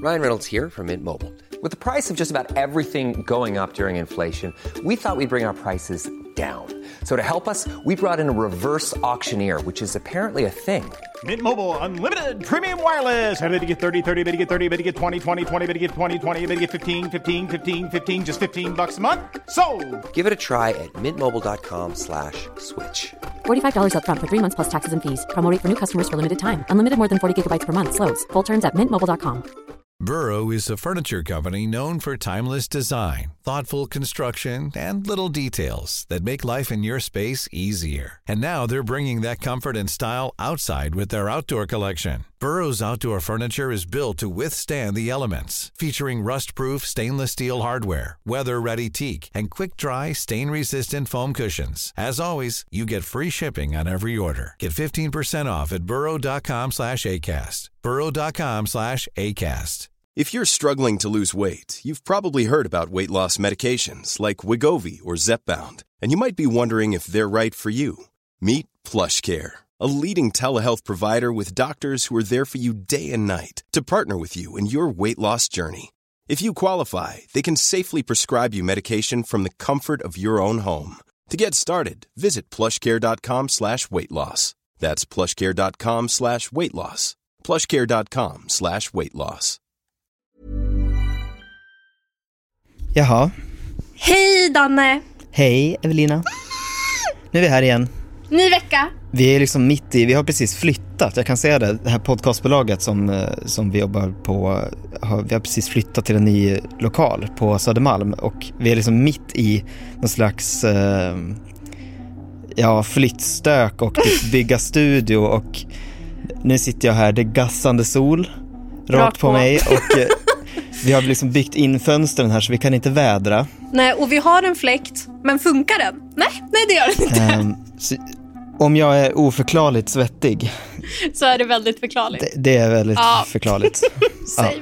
Ryan Reynolds here from Mint Mobile. With the price of just about everything going up during inflation, we thought we'd bring our prices down. So to help us, we brought in a reverse auctioneer, which is apparently a thing. Mint Mobile Unlimited Premium Wireless. How to get 30, 30, bit to get 30, bit to get 20, 20, 20, bit to get 20, 20, bit to get 15, 15, 15, 15, just $15 a month? Sold! Give it a try at mintmobile.com/switch. $45 up front for 3 months plus taxes and fees. Promo rate for new customers for limited time. Unlimited more than 40 gigabytes per month. Slows full terms at mintmobile.com. Burrow is a furniture company known for timeless design, thoughtful construction, and little details that make life in your space easier. And now they're bringing that comfort and style outside with their outdoor collection. Burrow's outdoor furniture is built to withstand the elements, featuring rust-proof stainless steel hardware, weather-ready teak, and quick-dry, stain-resistant foam cushions. As always, you get free shipping on every order. Get 15% off at burrow.com/ACAST. burrow.com/ACAST. If you're struggling to lose weight, you've probably heard about weight loss medications like Wegovy or Zepbound, and you might be wondering if they're right for you. Meet PlushCare, a leading telehealth provider with doctors who are there for you day and night to partner with you in your weight loss journey. If you qualify, they can safely prescribe you medication from the comfort of your own home. To get started, visit plushcare.com/weightloss. That's plushcare.com/weightloss. plushcare.com/weightloss. Jaha. Hej Danne! Hej Evelina. Nu är vi här igen. Ny vecka. Vi är liksom mitt i, vi har precis flyttat. Jag kan säga det här podcastbolaget som vi jobbar på, vi har precis flyttat till en ny lokal på Södermalm. Och vi är liksom mitt i någon slags flyttstök och bygga studio. Och nu sitter jag här, det är gassande sol rakt på mig. Och vi har liksom byggt in fönstren här så vi kan inte vädra. Nej, och vi har en fläkt, men funkar den? Nej det gör den inte. Om jag är oförklarligt svettig så är det väldigt förklarligt. Det är väldigt förklarligt. Same.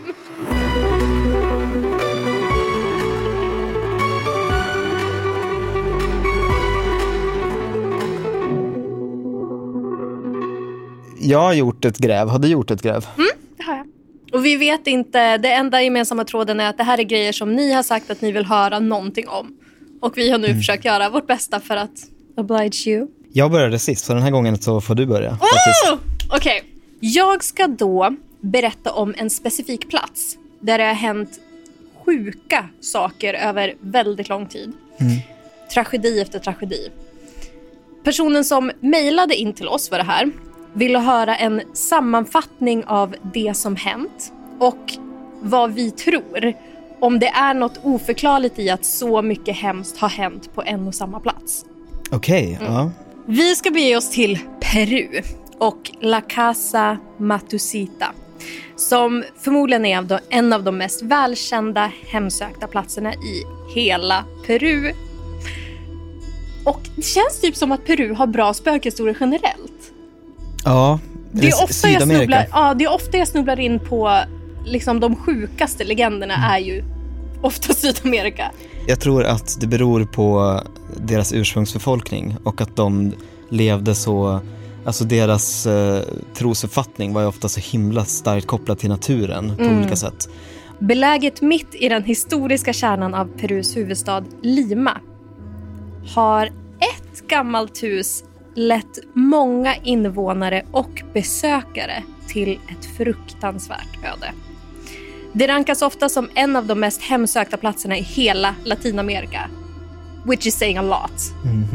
Jag har gjort ett gräv. Har du gjort ett gräv? Det har jag. Och vi vet inte, det enda gemensamma tråden är att det här är grejer som ni har sagt att ni vill höra någonting om. Och vi har nu försökt göra vårt bästa för att oblige you. Jag började sist, så den här gången så får du börja. Okej. Jag ska då berätta om en specifik plats där det har hänt sjuka saker över väldigt lång tid. Tragedi efter tragedi. Personen som mejlade in till oss för det här ville höra en sammanfattning av det som hänt och vad vi tror, om det är något oförklarligt i att så mycket hemskt har hänt på en och samma plats. Okej, ja. Vi ska bege oss till Peru och La Casa Matusita, som förmodligen är en av de mest välkända hemsökta platserna i hela Peru. Och det känns typ som att Peru har bra spökhistorier generellt. Ja, det är ofta jag snubblar in på liksom de sjukaste legenderna är ju ofta Sydamerika. Jag tror att det beror på deras ursprungsbefolkning och att de levde så, alltså deras trosuppfattning var ju ofta så himla starkt kopplad till naturen på olika sätt. Beläget mitt i den historiska kärnan av Perus huvudstad Lima har ett gammalt hus lett många invånare och besökare till ett fruktansvärt öde. Det rankas ofta som en av de mest hemsökta platserna i hela Latinamerika. Which is saying a lot.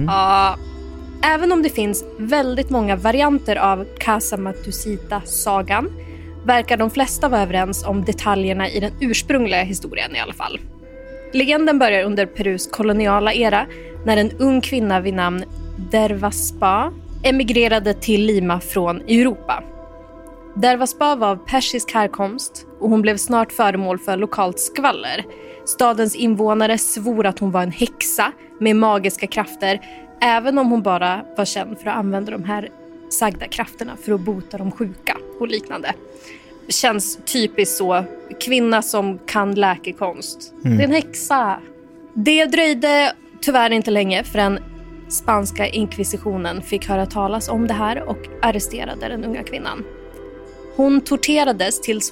Även om det finns väldigt många varianter av Casa Matusita-sagan verkar de flesta vara överens om detaljerna i den ursprungliga historien i alla fall. Legenden börjar under Perus koloniala era när en ung kvinna vid namn Dervaspa emigrerade till Lima från Europa. Dervaspa var av persisk härkomst och hon blev snart föremål för lokalt skvaller. Stadens invånare svor att hon var en häxa med magiska krafter, även om hon bara var känd för att använda de här sagda krafterna för att bota de sjuka och liknande. Känns typiskt så, kvinna som kan läkekonst. Det är en häxa. Det dröjde tyvärr inte länge förrän spanska inkvisitionen fick höra talas om det här och arresterade den unga kvinnan. Hon torterades tills hon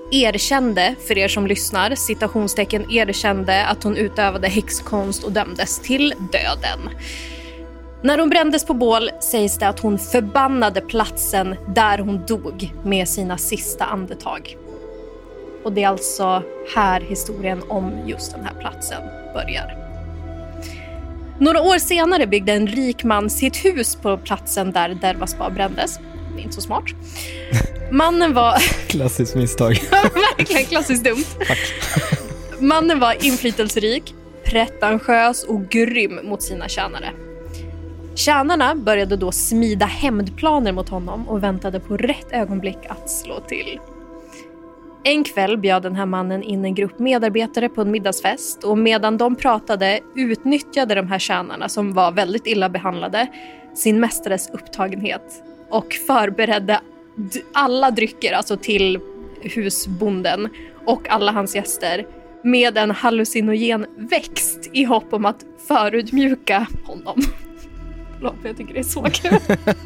erkände, för er som lyssnar, citationstecken erkände att hon utövade häxkonst och dömdes till döden. När hon brändes på bål sägs det att hon förbannade platsen där hon dog med sina sista andetag. Och det är alltså här historien om just den här platsen börjar. Några år senare byggde en rik man sitt hus på platsen där Derva spa brändes. Det är inte så smart. Mannen var... Klassiskt misstag. Verkligen klassiskt dumt. Tack. Mannen var inflytelserik, pretentiös och grym mot sina tjänare. Tjänarna började då smida hämndplaner mot honom och väntade på rätt ögonblick att slå till. En kväll bjöd den här mannen in en grupp medarbetare på en middagsfest, och medan de pratade utnyttjade de här tjänarna, som var väldigt illa behandlade, sin mästares upptagenhet och förberedde alla drycker, alltså till husbonden och alla hans gäster, med en hallucinogen växt i hopp om att förutmjuka honom. Jag tycker det är så kul.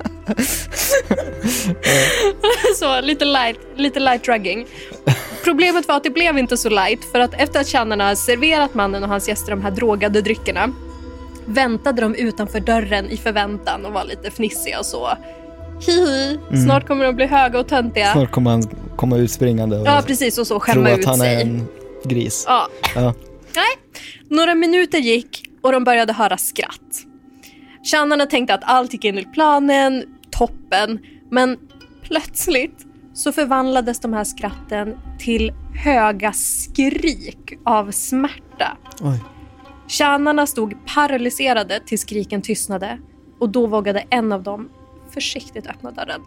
Så lite light drugging. Problemet var att det blev inte så light, för att efter att tjänarna serverat mannen och hans gäster de här drogade dryckerna väntade de utanför dörren i förväntan och var lite fnissiga och så. Hihi, snart kommer de bli höga och töntiga. Snart kommer han komma ut springande och ja, precis, och så skämma ut sig. Tro att han är en gris. Ja. Nej, några minuter gick och de började höra skratt. Tjänarna tänkte att allt gick enligt planen, toppen, men plötsligt så förvandlades de här skratten till höga skrik av smärta. Oj. Tjänarna stod paralyserade till skriken tystnade, och då vågade en av dem försiktigt öppna dörren.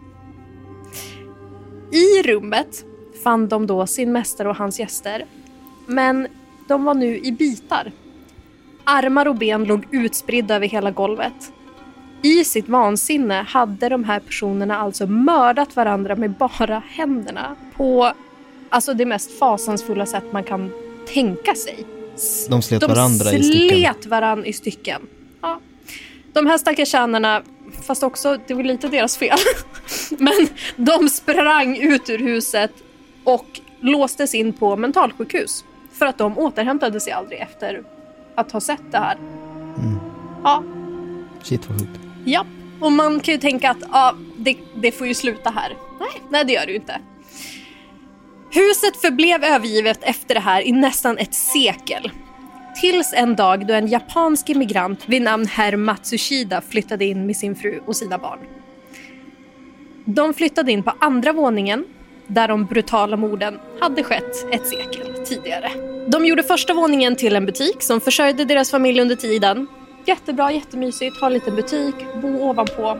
I rummet fann de då sin mästare och hans gäster, men de var nu i bitar. Armar och ben låg utspridda över hela golvet. I sitt vansinne hade de här personerna alltså mördat varandra med bara händerna på alltså det mest fasansfulla sätt man kan tänka sig. De slet varandra i stycken. Ja. De här stackars tjänarna, fast också det var lite deras fel, men de sprang ut ur huset och låstes in på mentalsjukhus för att de återhämtade sig aldrig efter att ha sett det här. Ja. Shit, vad sjukt. Ja, och man kan ju tänka att det får ju sluta här. Nej, det gör det ju inte. Huset förblev övergivet efter det här i nästan ett sekel. Tills en dag då en japansk immigrant vid namn Herr Matsushida flyttade in med sin fru och sina barn. De flyttade in på andra våningen där de brutala morden hade skett ett sekel tidigare. De gjorde första våningen till en butik som försörjde deras familj under tiden. Jättebra, jättemysigt, ha en liten butik, bo ovanpå.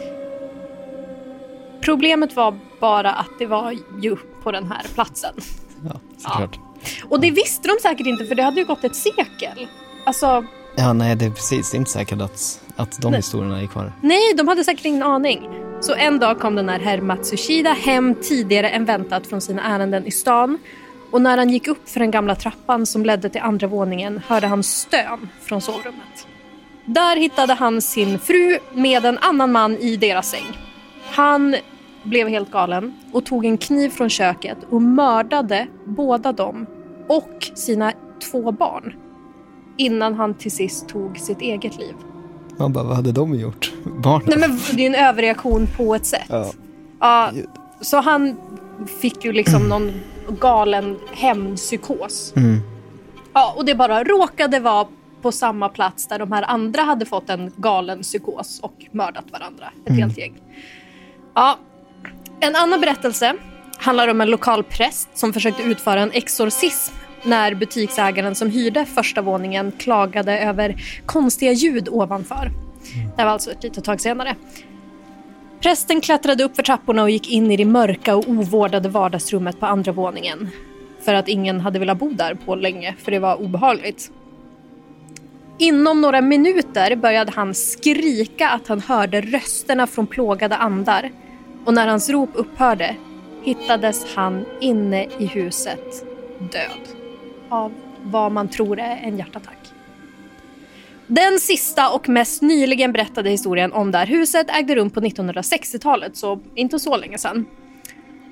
Problemet var bara att det var ju på den här platsen. Ja, såklart. Ja. Och det visste de säkert inte, för det hade ju gått ett sekel. Alltså... Ja, nej, det är precis. Det är inte säkert att de historierna är kvar. Nej, de hade säkert ingen aning. Så en dag kom den här Herr Matsushida hem tidigare än väntat från sina ärenden i stan. Och när han gick upp för den gamla trappan som ledde till andra våningen hörde han stön från sovrummet. Där hittade han sin fru med en annan man i deras säng. Han blev helt galen och tog en kniv från köket och mördade båda dem och sina 2 barn innan han till sist tog sitt eget liv. Man bara, vad hade de gjort? Barn? Nej, men det är en överreaktion på ett sätt. Ja, så han fick ju liksom någon galen hämndpsykos. Ja, och det bara råkade vara på samma plats där de här andra hade fått en galen psykos och mördat varandra. Ett helt gäng. Ja. En annan berättelse handlar om en lokal präst som försökte utföra en exorcism när butiksägaren som hyrde första våningen klagade över konstiga ljud ovanför. Det var alltså ett litet tag senare. Prästen klättrade upp för trapporna och gick in i det mörka och ovårdade vardagsrummet på andra våningen. För att ingen hade velat bo där på länge, för det var obehagligt. Inom några minuter började han skrika att han hörde rösterna från plågade andar. Och när hans rop upphörde hittades han inne i huset död. Av vad man tror är en hjärtattack. Den sista och mest nyligen berättade historien om det här huset ägde rum på 1960-talet, så inte så länge sedan.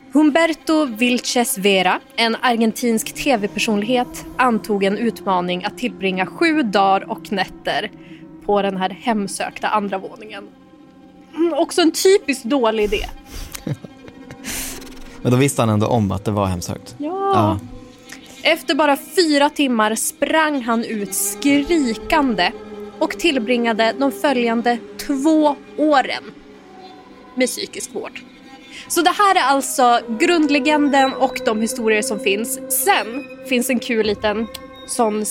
Humberto Vilches Vera, en argentinsk tv-personlighet, antog en utmaning att tillbringa 7 dagar och nätter på den här hemsökta andra våningen. Också en typiskt dålig idé. Men då visste han ändå om att det var hemsökt. Ja. Efter bara 4 timmar sprang han ut skrikande och tillbringade de följande 2 åren med psykisk vård. Så det här är alltså grundlegenden och de historier som finns. Sen finns en kul liten sån,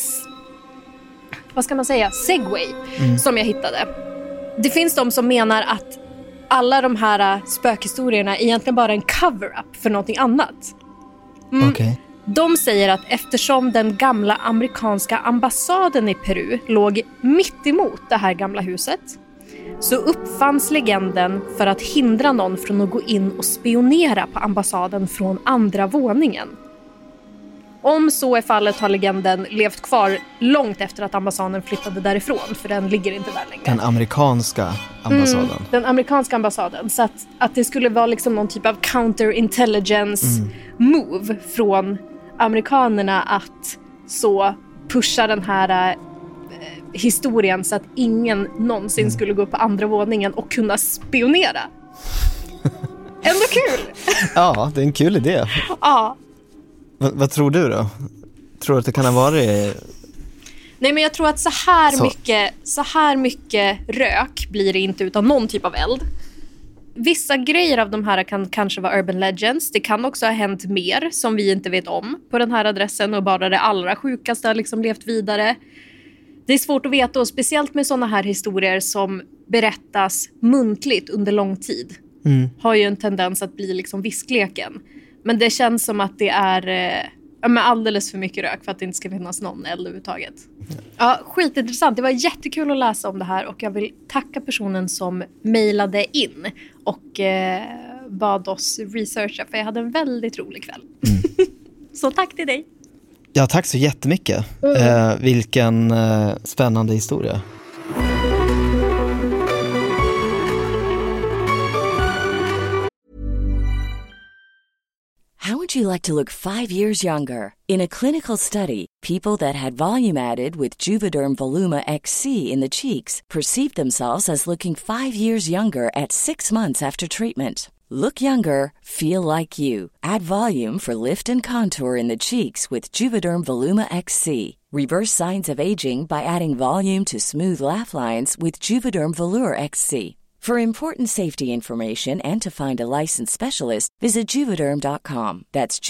vad ska man säga, segway som jag hittade. Det finns de som menar att alla de här spökhistorierna är egentligen bara en cover-up för någonting annat. Okay. De säger att eftersom den gamla amerikanska ambassaden i Peru låg mitt emot det här gamla huset, så uppfanns legenden för att hindra någon från att gå in och spionera på ambassaden från andra våningen. Om så är fallet har legenden levt kvar långt efter att ambassaden flyttade därifrån, för den ligger inte där längre. Den amerikanska ambassaden. Den amerikanska ambassaden. Så att det skulle vara liksom någon typ av counterintelligence move från amerikanerna att så pusha den här historien så att ingen någonsin skulle gå upp på andra våningen och kunna spionera. Ändå kul! Ja, det är en kul idé. Ja. Vad tror du då? Tror du att det kan ha varit... Nej, men jag tror att så här mycket rök blir det inte utan någon typ av eld. Vissa grejer av de här kan kanske vara urban legends. Det kan också ha hänt mer som vi inte vet om på den här adressen och bara det allra sjukaste har liksom levt vidare. Det är svårt att veta, och speciellt med sådana här historier som berättas muntligt under lång tid. Har ju en tendens att bli liksom viskleken. Men det känns som att det är alldeles för mycket rök för att det inte ska finnas någon eld överhuvudtaget. Ja, skitintressant. Det var jättekul att läsa om det här och jag vill tacka personen som mejlade in och bad oss researcha, för jag hade en väldigt rolig kväll. Så tack till dig. Ja, tack så jättemycket. Vilken spännande historia. How would you like to look 5 years younger? In a clinical study, people that had volume added with Juvederm Voluma XC in the cheeks perceived themselves as looking 5 years younger at 6 months after treatment. Look younger, feel like you. Add volume for lift and contour in the cheeks with Juvederm Voluma XC. Reverse signs of aging by adding volume to smooth laugh lines with Juvederm Volure XC. For important safety information and to find a licensed specialist, visit Juvederm.com. That's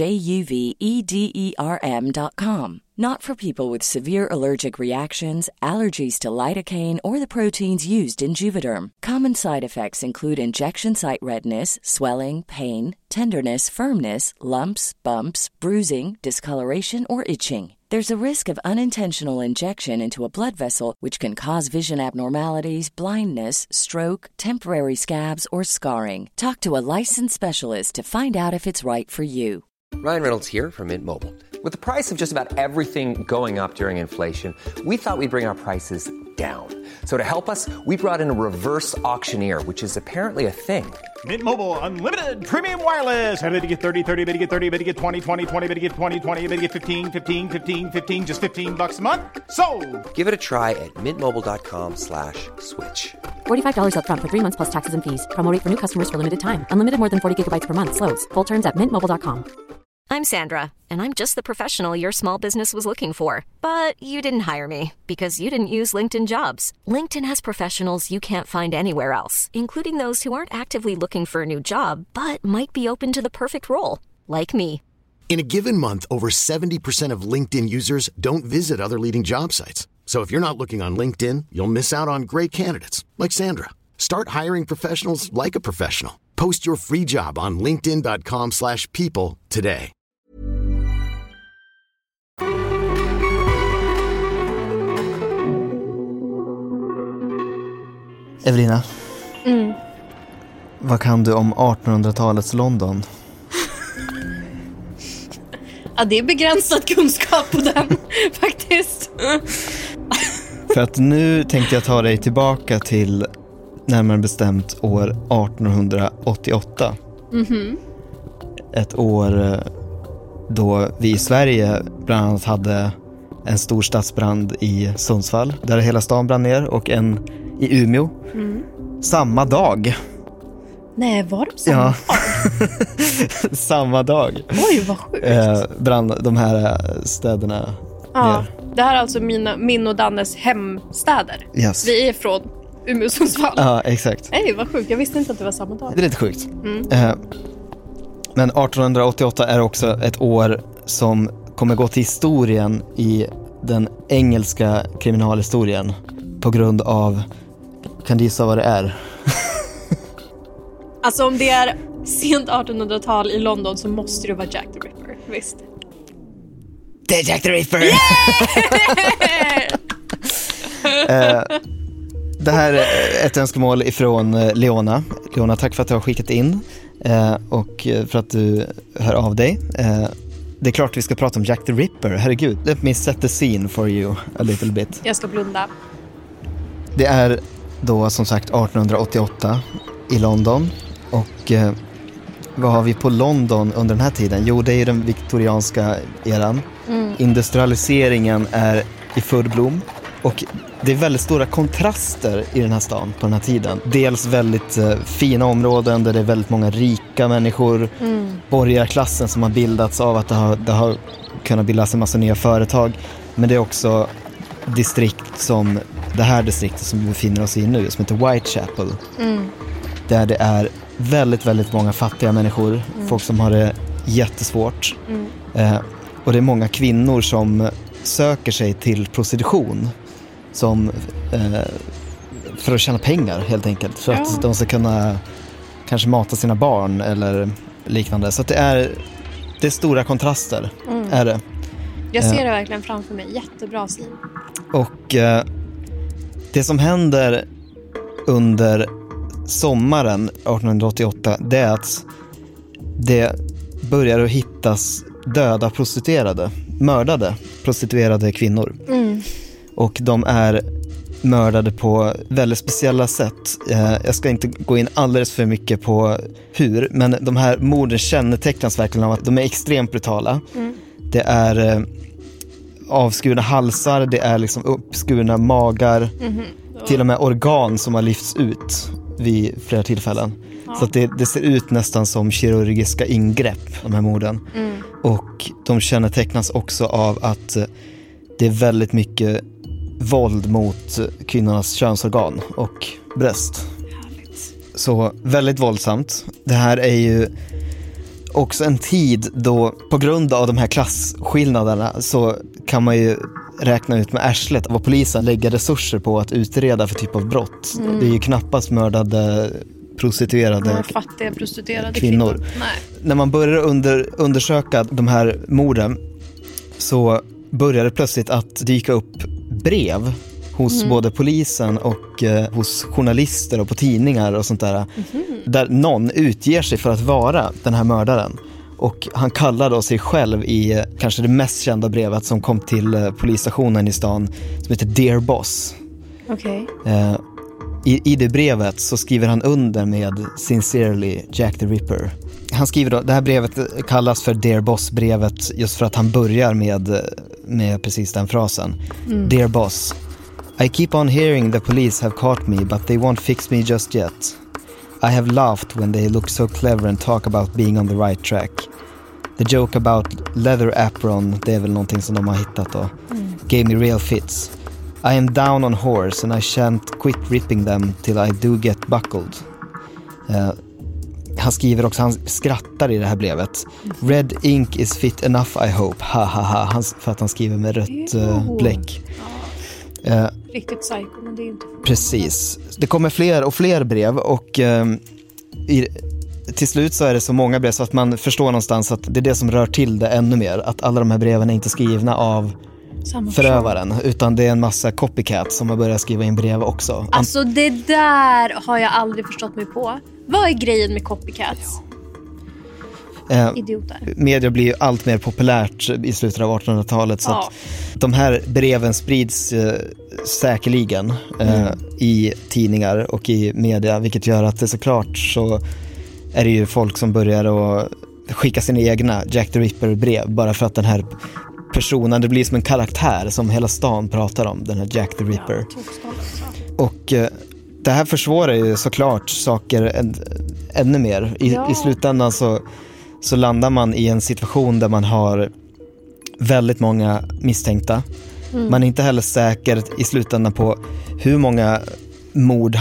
JUVEDERM.com. Not for people with severe allergic reactions, allergies to lidocaine, or the proteins used in Juvederm. Common side effects include injection site redness, swelling, pain, tenderness, firmness, lumps, bumps, bruising, discoloration, or itching. There's a risk of unintentional injection into a blood vessel, which can cause vision abnormalities, blindness, stroke, temporary scabs, or scarring. Talk to a licensed specialist to find out if it's right for you. Ryan Reynolds here from Mint Mobile. With the price of just about everything going up during inflation, we thought we'd bring our prices down. So to help us, we brought in a reverse auctioneer, which is apparently a thing. Mint Mobile Unlimited Premium Wireless. How to get 30, 30, how to get 30, how to get 20, 20, 20, how to get 20, 20, how to get 15, 15, 15, 15, just $15 a month? Sold! Give it a try at mintmobile.com/switch. $45 up front for 3 months plus taxes and fees. Promo rate for new customers for limited time. Unlimited more than 40 gigabytes per month. Slows full terms at mintmobile.com. I'm Sandra, and I'm just the professional your small business was looking for. But you didn't hire me because you didn't use LinkedIn Jobs. LinkedIn has professionals you can't find anywhere else, including those who aren't actively looking for a new job, but might be open to the perfect role, like me. In a given month, over 70% of LinkedIn users don't visit other leading job sites. So if you're not looking on LinkedIn, you'll miss out on great candidates, like Sandra. Start hiring professionals like a professional. Post your free job on linkedin.com/people today. Evelina, vad kan du om 1800-talets London? Ja, det är begränsad kunskap på den, faktiskt. För att nu tänkte jag ta dig tillbaka till närmare bestämt år 1888. ett år då vi i Sverige bland annat hade en stor stadsbrand i Sundsvall där hela stan brann ner, och en i Umeå samma dag. Nej, var det samma dag? Samma dag. Oj, vad sjukt. Brann de här städerna ner. Det här är alltså min och Dannes hemstäder. Yes. Vi är från Umeå och Sundsvall. Ja, exakt. Nej, vad sjukt. Jag visste inte att det var samma dag. Det är lite sjukt. Men 1888 är också ett år som kommer gå till historien i den engelska kriminalhistorien på grund av, kan du gissa vad det är? Alltså om det är sent 1800-tal i London så måste det vara Jack the Ripper, visst? Det är Jack the Ripper! Det här är ett önskemål ifrån Leona. Leona, tack för att du har skickat in och för att du hör av dig. Det är klart vi ska prata om Jack the Ripper. Herregud, let me set the scene for you a little bit. Jag ska blunda. Det är då som sagt 1888 i London. Och vad har vi på London under den här tiden? Jo, det är den viktorianska eran. Industrialiseringen är i full blom. Och det är väldigt stora kontraster i den här stan på den här tiden. Dels väldigt fina områden där det är väldigt många rika människor. Borgarklassen som har bildats av att det har kunnat bildas en massa nya företag. Men det är också distrikt som det här distriktet som vi befinner oss i nu, som heter Whitechapel. Där det är väldigt, väldigt många fattiga människor. Folk som har det jättesvårt. Och det är många kvinnor som söker sig till prostitution som för att tjäna pengar helt enkelt, för att de ska kunna kanske mata sina barn eller liknande. Så att det är stora kontraster är det. Jag ser det verkligen framför mig. Jättebra syn. Och det som händer under sommaren 1888, det är att det börjar att hittas döda prostituerade, mördade prostituerade kvinnor. Och de är mördade på väldigt speciella sätt. Jag ska inte gå in alldeles för mycket på hur, men de här morden kännetecknas verkligen av att de är extremt brutala. Det är avskurna halsar, det är liksom uppskurna magar, till och med organ som har lyfts ut vid flera tillfällen. Så att det ser ut nästan som kirurgiska ingrepp, de här morden. Och de kännetecknas också av att det är väldigt mycket våld mot kvinnornas könsorgan och bröst. Härligt. Så väldigt våldsamt. Det här är ju också en tid då, på grund av de här klasskillnaderna, så kan man ju räkna ut med arslet vad polisen lägger resurser på att utreda för typ av brott. Det är ju knappast mördade prostituerade, fattiga prostituerade kvinnor. Nej. När man börjar undersöka de här morden så börjar det plötsligt att dyka upp brev hos både polisen och hos journalister och på tidningar och sånt där. Där någon utger sig för att vara den här mördaren. Och han kallar då sig själv i kanske det mest kända brevet som kom till polisstationen i stan, som heter Dear Boss. Okej. I det brevet så skriver han under med Sincerely Jack the Ripper. Han skriver då, det här brevet kallas för Dear Boss-brevet just för att han börjar med precis den frasen. Dear Boss, I keep on hearing the police have caught me, but they won't fix me just yet. I have laughed when they look so clever and talk about being on the right track. The joke about leather apron, det är väl någonting som de har hittat då, gave me real fits. I am down on horse and I shan't quit ripping them till I do get buckled. Han skriver också, han skrattar i det här brevet. Red ink is fit enough I hope. Ha ha ha. För att han skriver med rött bläck. Riktigt psycho, men det är inte. Precis. Det kommer fler och fler brev och till slut så är det så många brev så att man förstår någonstans att det är det som rör till det ännu mer. Att alla de här breven är inte skrivna av förövaren, utan det är en massa copycats som har börjat skriva in brev också. Alltså det där har jag aldrig förstått mig på. Vad är grejen med copycats? Idioter. Media blir ju allt mer populärt i slutet av 1800-talet så att de här breven sprids säkerligen i tidningar och i media, vilket gör att det såklart så är det ju folk som börjar att skicka sina egna Jack the Ripper-brev bara för att den här personen, det blir som en karaktär som hela stan pratar om, den här Jack the Ripper. Och det här försvårar ju såklart saker ännu mer. I slutändan så landar man i en situation där man har väldigt många misstänkta. Man är inte heller säker i slutändan på hur många mord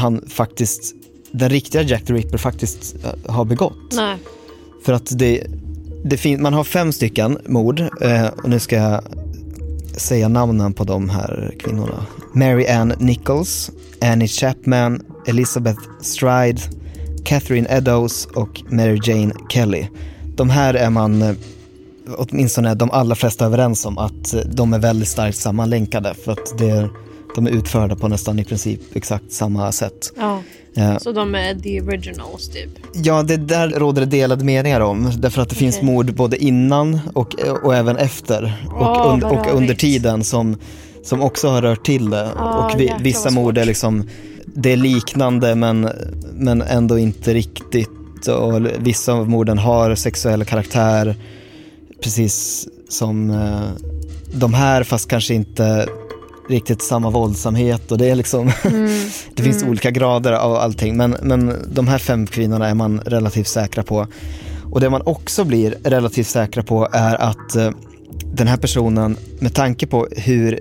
den riktiga Jack the Ripper faktiskt har begått. Nej. För att man har 5 stycken mord, och nu ska jag säga namnen på de här kvinnorna. Mary Ann Nichols, Annie Chapman, Elizabeth Stride, Catherine Eddowes och Mary Jane Kelly. De här är man åtminstone de allra flesta överens om att de är väldigt starkt sammanlänkade, för att de är utförda på nästan i princip exakt samma sätt. Ja. Så de är the originals typ? Ja, det där råder det delade meningar om. Därför att det finns mord både innan och även efter. Och under tiden som också har rört till det. Och vissa mord är liksom, det är liknande men ändå inte riktigt. Och vissa av morden har sexuell karaktär. Precis som de här, fast kanske inte riktigt samma våldsamhet, och det är liksom det finns olika grader av allting, men de här 5 kvinnorna är man relativt säkra på. Och det man också blir relativt säkra på är att den här personen, med tanke på hur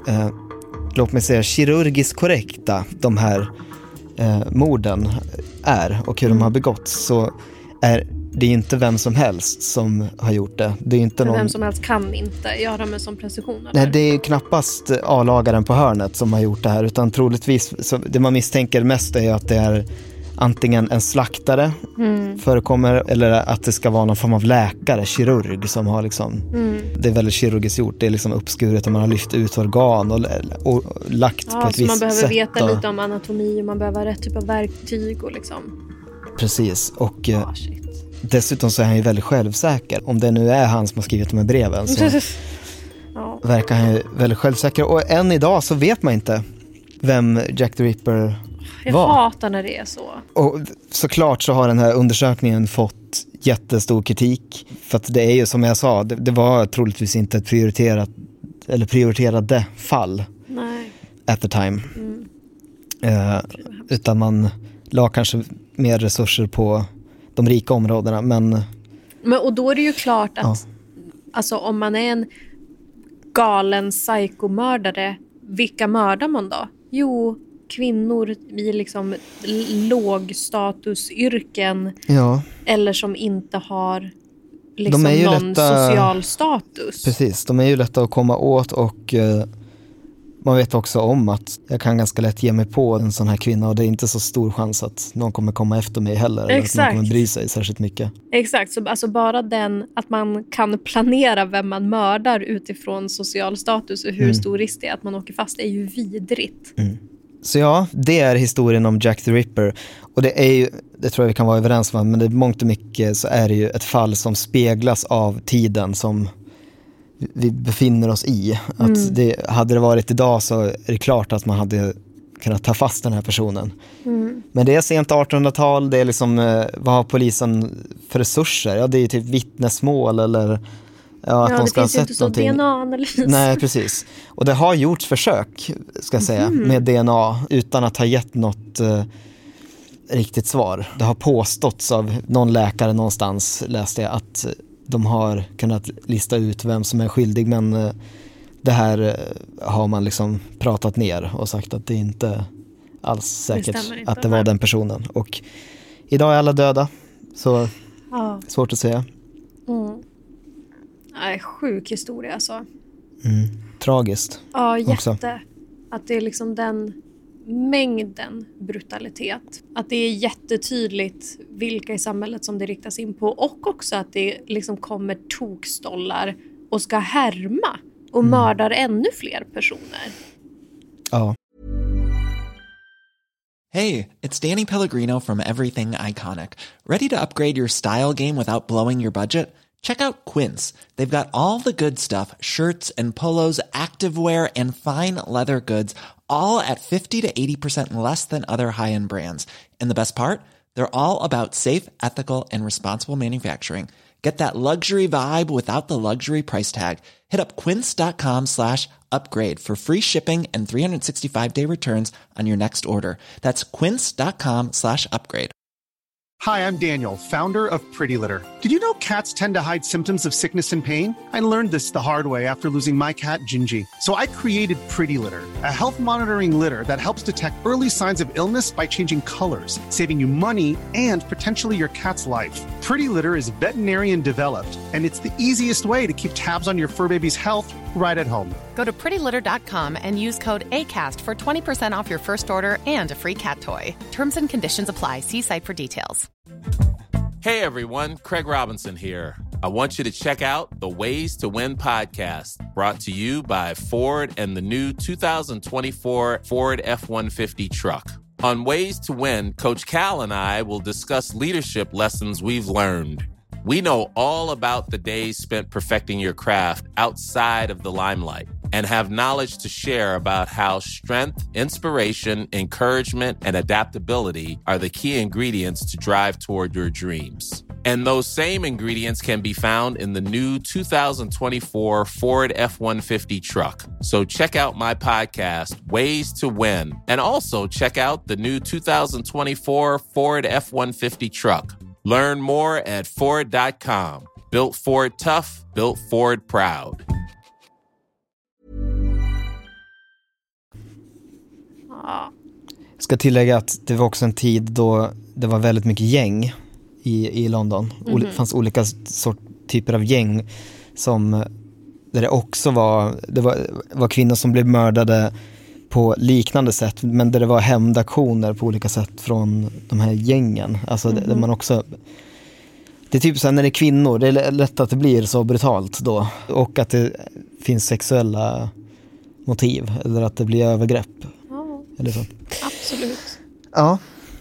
låt mig säga kirurgiskt korrekta de här morden är och hur de har begått, så är det är inte vem som helst som har gjort det. Det är inte vem som helst kan inte göra med som precision. Nej, det är knappast A-lagaren på hörnet som har gjort det här, utan troligtvis det man misstänker mest är att det är antingen en slaktare förekommer, eller att det ska vara någon form av läkare, kirurg som har liksom det är väldigt kirurgiskt gjort, det är liksom uppskuret och man har lyft ut organ och lagt på ett visst sätt. Man behöver veta lite om anatomi och man behöver ha rätt typ av verktyg och liksom. Precis, och dessutom så är han ju väldigt självsäker. Om det nu är han som har skrivit de här breven, så verkar han ju väldigt självsäker. Och än idag så vet man inte vem Jack the Ripper var. Jag hatar när det är så. Och såklart så har den här undersökningen fått jättestor kritik. För att det är ju, som jag sa, det var troligtvis inte ett prioriterade fall. Nej. At the time. Utan man la kanske mer resurser på de rika områdena, men och då är det ju klart att alltså, om man är en galen psykomördare, vilka mördar man då? Jo, kvinnor i liksom lågstatusyrken eller som inte har liksom någon social status. Precis, de är ju lätta att komma åt, och man vet också om att jag kan ganska lätt ge mig på en sån här kvinna, och det är inte så stor chans att någon kommer komma efter mig heller. Eller att någon kommer bry sig särskilt mycket. Exakt, så alltså bara att man kan planera vem man mördar utifrån social status och hur stor risk det är att man åker fast är ju vidrigt. Så ja, det är historien om Jack the Ripper. Och det är ju, det tror jag vi kan vara överens om, men det är mångt och mycket så är det ju ett fall som speglas av tiden som vi befinner oss i. Att hade det varit idag så är det klart att man hade kunnat ta fast den här personen. Men det är sent 1800-tal, det är liksom, vad har polisen för resurser? Ja, det är ju typ vittnesmål eller att de ska ha sett någonting. DNA-analys. Nej, precis. Och det har gjorts försök, ska jag säga, med DNA utan att ha gett något riktigt svar. Det har påståtts av någon läkare någonstans, läste jag, att de har kunnat lista ut vem som är skyldig, men det här har man liksom pratat ner och sagt att det inte alls säkert inte, att det var den personen. Och idag är alla döda, så svårt att säga. Nej, sjuk historia alltså. Tragiskt. Ja, jätte. Också. Att det är liksom den mängden brutalitet. Att det är jättetydligt vilka i samhället som det riktas in på. Och också att det liksom kommer tokstollar och ska härma och mördar ännu fler personer. Ja. Hey, it's Danny Pellegrino from Everything Iconic. Ready to upgrade your style game without blowing your budget? Check out Quince. They've got all the good stuff, shirts and polos, activewear and fine leather goods, all at 50 to 80% less than other high-end brands. And the best part? They're all about safe, ethical and responsible manufacturing. Get that luxury vibe without the luxury price tag. Hit up quince.com/upgrade for free shipping and 365-day returns on your next order. That's quince.com/upgrade. Hi, I'm Daniel, founder of Pretty Litter. Did you know cats tend to hide symptoms of sickness and pain? I learned this the hard way after losing my cat, Gingy. So I created Pretty Litter, a health monitoring litter that helps detect early signs of illness by changing colors, saving you money and potentially your cat's life. Pretty Litter is veterinarian developed, and it's the easiest way to keep tabs on your fur baby's health right at home. Go to prettylitter.com and use code ACAST for 20% off your first order and a free cat toy. Terms and conditions apply. See site for details. Hey everyone, Craig Robinson here. I want you to check out the Ways to Win podcast, brought to you by Ford and the new 2024 Ford F-150 truck. On Ways to Win, Coach Cal and I will discuss leadership lessons we've learned. We know all about the days spent perfecting your craft outside of the limelight and have knowledge to share about how strength, inspiration, encouragement, and adaptability are the key ingredients to drive toward your dreams. And those same ingredients can be found in the new 2024 Ford F-150 truck. So check out my podcast, Ways to Win, and also check out the new 2024 Ford F-150 truck. Learn more at Ford.com. Built Ford tough, built Ford proud. Jag ska tillägga att det var också en tid då det var väldigt mycket gäng i London. Det fanns olika typer av gäng som där det också var kvinnor som blev mördade på liknande sätt, men där det var hämndaktioner på olika sätt från de här gängen. Alltså där man också, det är typ så här, när det är kvinnor, det är lätt att det blir så brutalt då, och att det finns sexuella motiv eller att det blir övergrepp. Eller så. Absolut. Ja.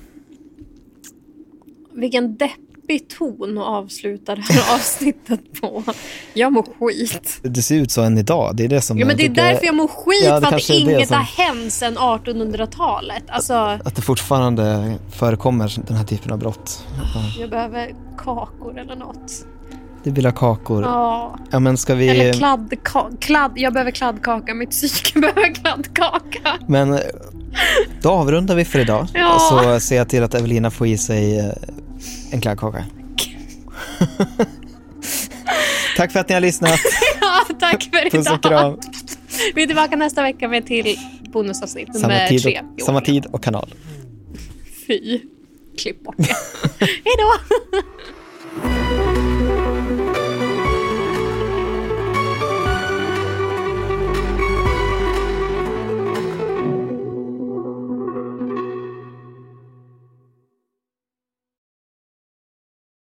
Vilken deppig ton att avsluta det här avsnittet på. Jag mår skit. Det ser ut så än idag. Det är det som men det är därför jag mår skit, för att inget som... har hänt sedan 1800-talet. Alltså... Att det fortfarande förekommer den här typen av brott. Jag behöver kakor eller något. Du vill ha kakor? Ja. Ja, men ska vi... Eller kladd. Jag behöver kladdkaka. Mitt psyke behöver kladdkaka. Men då avrundar vi för idag. Ja. Och så ser jag till att Evelina får i sig en kladdkaka. Tack för att ni har lyssnat. Ja, tack för idag. Puss och kram. Vi är tillbaka nästa vecka med till bonusavsnitt nummer 3. Samma tid och kanal. Fy. Klipp bort det. Hej då.